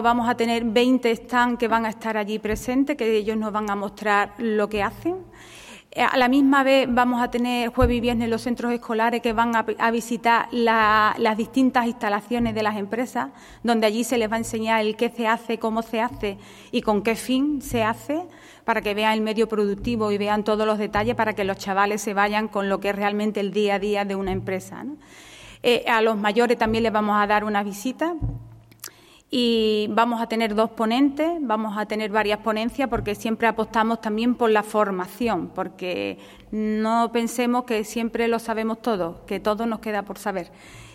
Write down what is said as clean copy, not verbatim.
Vamos a tener 20 stands que van a estar allí presentes, que ellos nos van a mostrar lo que hacen. A la misma vez vamos a tener jueves y viernes los centros escolares que van a visitar las distintas instalaciones de las empresas, donde allí se les va a enseñar el qué se hace, cómo se hace y con qué fin se hace, para que vean el medio productivo y vean todos los detalles, para que los chavales se vayan con lo que es realmente el día a día de una empresa, ¿no? A los mayores también les vamos a dar una visita. Y vamos a tener 2 ponentes, vamos a tener varias ponencias, porque siempre apostamos también por la formación, porque no pensemos que siempre lo sabemos todo, que todo nos queda por saber.